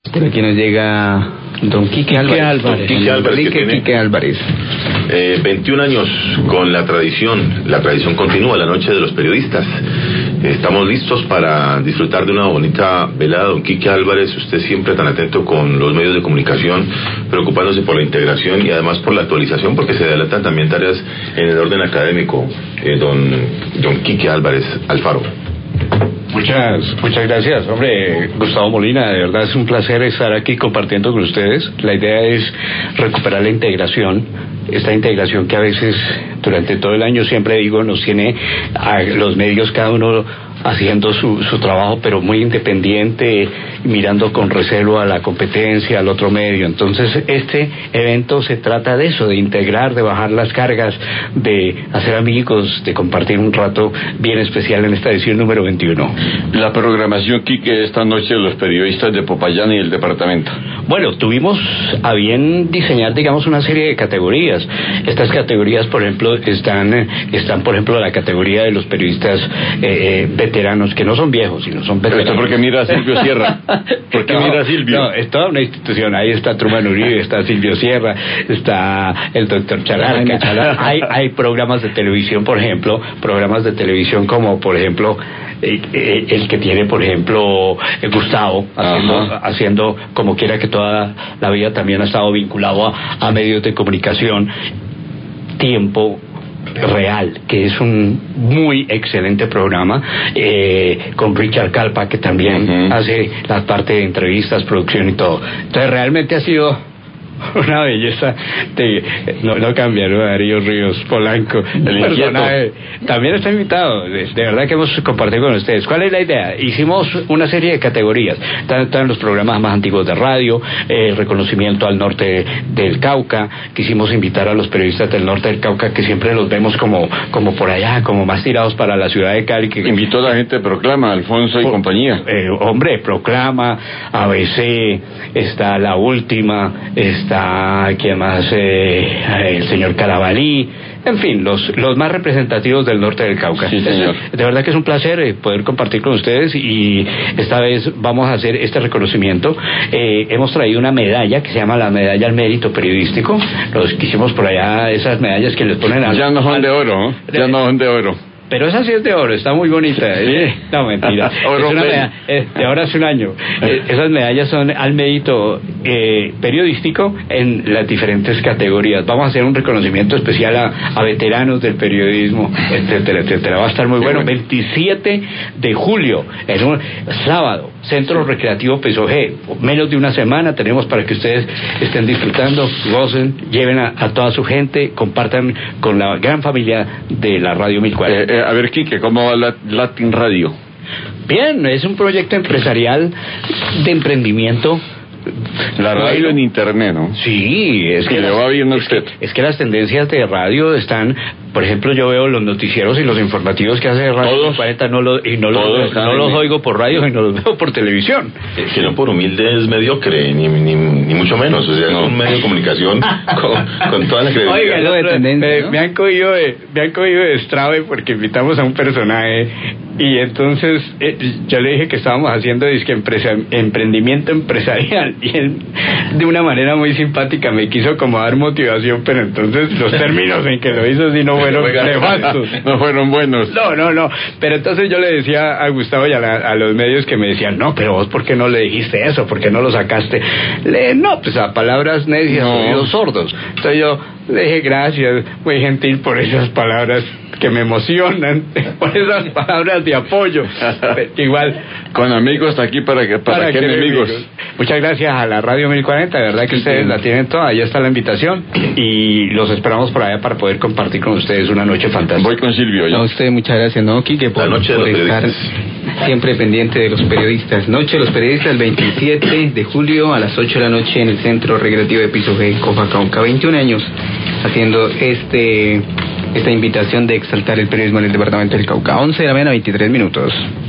Por aquí nos llega don Quique Álvarez. Quique Álvarez. 21 años con la tradición continúa, la noche de los periodistas. Estamos listos para disfrutar de una bonita velada. Don Quique Álvarez, usted siempre tan atento con los medios de comunicación, preocupándose por la integración y además por la actualización, porque se adelantan también tareas en el orden académico. Don Quique Álvarez Alfaro. Muchas gracias, hombre. Gustavo Molina, de verdad es un placer estar aquí compartiendo con ustedes. La idea es recuperar la integración, esta integración que a veces durante todo el año, siempre digo, nos tiene a los medios cada uno haciendo su trabajo, pero muy independiente, mirando con recelo a la competencia, al otro medio. Entonces, este evento se trata de eso, de integrar, de bajar las cargas, de hacer amigos, de compartir un rato bien especial en esta edición número 21. La programación, Quique, esta noche de los periodistas de Popayán y el departamento. Bueno, tuvimos a bien diseñar, digamos, una serie de categorías. Estas categorías, por ejemplo, están por ejemplo, la categoría de los periodistas veteranos, que no son viejos, sino son veteranos. ¿Esto porque mira a Silvio Sierra? ¿Por qué mira a Silvio? No, es toda una institución. Ahí está Truman Uribe, está Silvio Sierra, está el doctor Chalarca. Hay programas de televisión, por ejemplo, como, por ejemplo, el que tiene, por ejemplo, Gustavo, haciendo como quiera, que toda la vida también ha estado vinculado a medios de comunicación. Tiempo Real, que es un muy excelente programa, con Richard Calpa, que también hace la parte de entrevistas, producción y todo. Entonces realmente ha sido una belleza. No cambiaron a Darío Ríos Polanco, el personaje también está invitado. De verdad que hemos compartido con ustedes. ¿Cuál es la idea? Hicimos una serie de categorías. Están los programas más antiguos de radio, reconocimiento al norte del Cauca. Quisimos invitar a los periodistas del norte del Cauca, que siempre los vemos como por allá, como más tirados para la ciudad de Cali. Que invitó a la gente de Proclama, Alfonso y compañía. Hombre, Proclama, ABC, está La Última, está ¿quién más? El señor Carabalí, en fin, los más representativos del norte del Cauca. Sí, señor. De verdad que es un placer poder compartir con ustedes, y esta vez vamos a hacer este reconocimiento. Hemos traído una medalla que se llama la medalla al mérito periodístico. Los que hicimos por allá, esas medallas que les ponen ya no son de oro, ya no son de oro. Pero esa sí es de oro, está muy bonita. No, mentira. Es una medalla de ahora hace un año. Esas medallas son al mérito periodístico en las diferentes categorías. Vamos a hacer un reconocimiento especial a veteranos del periodismo, etcétera, etcétera. Va a estar muy bueno. 27 de julio, en un sábado, Centro Recreativo Pesogé. Menos de una semana tenemos para que ustedes estén disfrutando, gocen, lleven a toda su gente, compartan con la gran familia de la Radio 1040. A ver, Quique, ¿cómo va Latin Radio? Bien, es un proyecto empresarial de emprendimiento. La radio en internet, ¿no? Sí, es que le va bien a usted. Es que las tendencias de radio están, por ejemplo, yo veo los noticieros y los informativos que hace Radio 40, no los oigo por radio, sino los veo por televisión. Que no por humilde es mediocre, ni mucho menos. O sea, es un medio de comunicación con toda la credibilidad. Oiga, de tendencia, ¿no? me han cogido de estrabe porque invitamos a un personaje, y entonces yo le dije que estábamos haciendo emprendimiento empresarial, y él de una manera muy simpática me quiso como dar motivación, pero entonces los términos en que lo hizo sí no fueron nefastos. No fueron buenos. No, pero entonces yo le decía a Gustavo y a los medios que me decían, no, pero vos ¿por qué no le dijiste eso? ¿Por qué no lo sacaste? No, pues a palabras necias, oídos sordos. Entonces yo le dije gracias, muy gentil, por esas palabras que me emocionan, por esas palabras de apoyo. Igual, con amigos aquí, ¿para qué enemigos? Muchas gracias a la Radio 1040, de verdad que ustedes la tienen toda. Ahí está la invitación, y los esperamos por allá para poder compartir con ustedes una noche fantástica. Voy con Silvio. A usted muchas gracias, ¿no, Quique? Por estar siempre pendiente de los periodistas. Noche de los periodistas, el 27 de julio a las 8 de la noche en el Centro Recreativo de Piso G, Cauca. 21 años haciendo esta invitación de exaltar el periodismo en el departamento del Cauca. 11 de la mañana, 23 minutos.